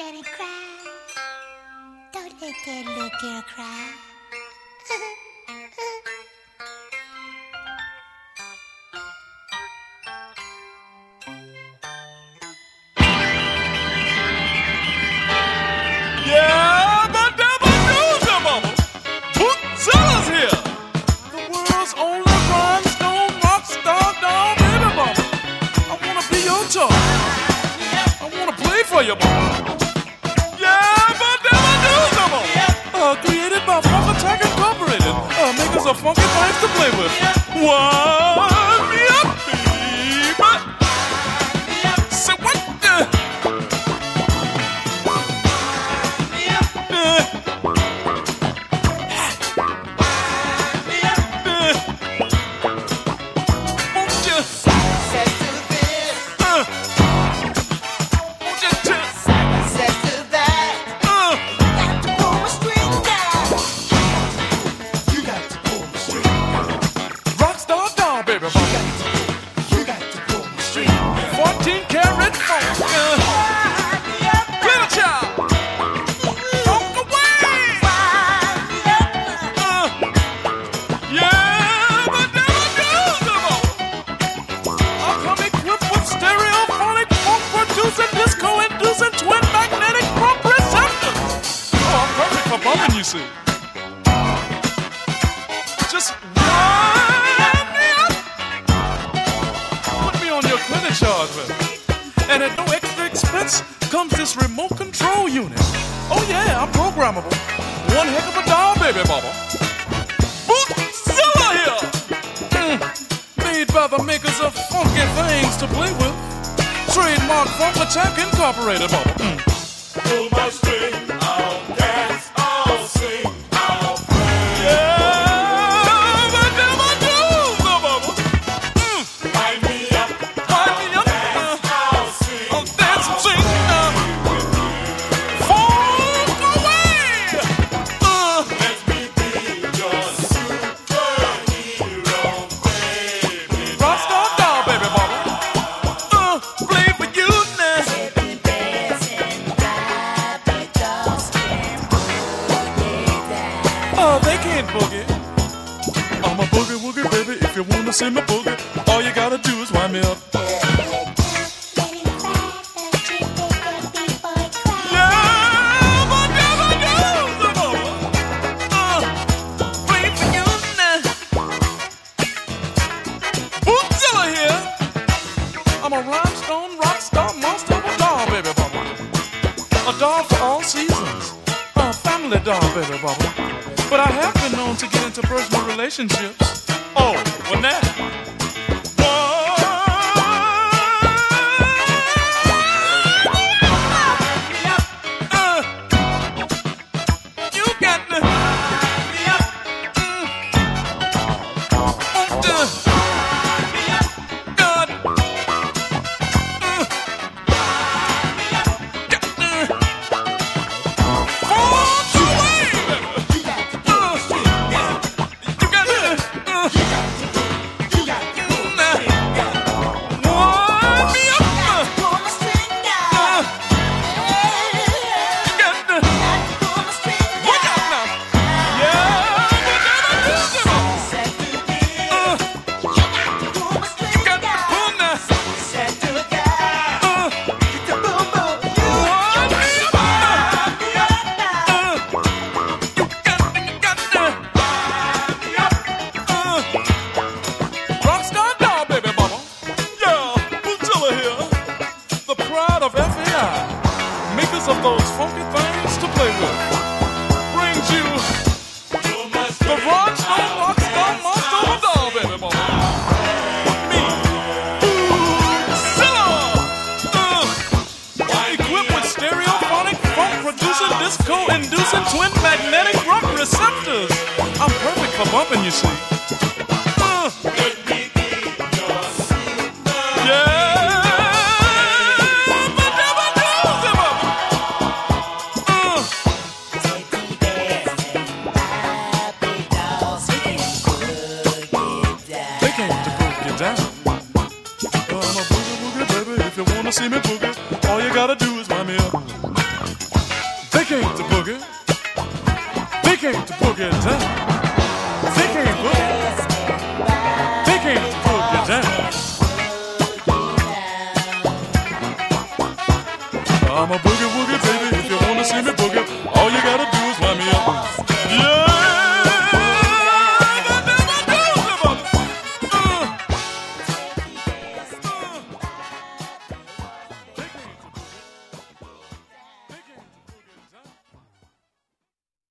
let it cry. Don't let that little girl cry. Yeah, the devil knows the mama. Bootzella's here. The world's only rhinestone rock star doll baby mama. I wanna be your toy. I wanna play for you, mama. Yeah, the devil knows the mama. Created by Funk Attack Incorporated. Makers of funky things to play with. Wind me up, baby. Say what? You see, just wind me up, put me on your credit charge, baby. And at no extra expense comes this remote control unit. Oh yeah, I'm programmable. One heck of a doll, baby mama. Bootzilla here, made by the makers of funky things to play with. Trademark Funk Attack Incorporated, mama. Pull my string, I'll dance. I'm a boogie woogie, baby. If you wanna see me boogie, all you gotta do is wind me up. Bootzilla here. I'm a rhinestone rock star monster of a doll, baby mama. A doll for all seasons. A family doll, baby mama. But I have been known to get into personal relationships. Oh, well now. You got to. Of those funky things to play with, brings you the rhinestone rock star monster of a doll, baby mama. Me, Bootzilla, equipped with stereophonic, funk-producing, disco-inducing, twin magnetic rock receptors. I'm perfect for bumping, you see. I'm a boogie woogie, baby. If you wanna see me boogie, all you gotta do is wind me up. came to boogie. They came to boogie down. They came boogie. They came to boogie down. I'm a boogie woogie baby. If you wanna see me boogie, all you gotta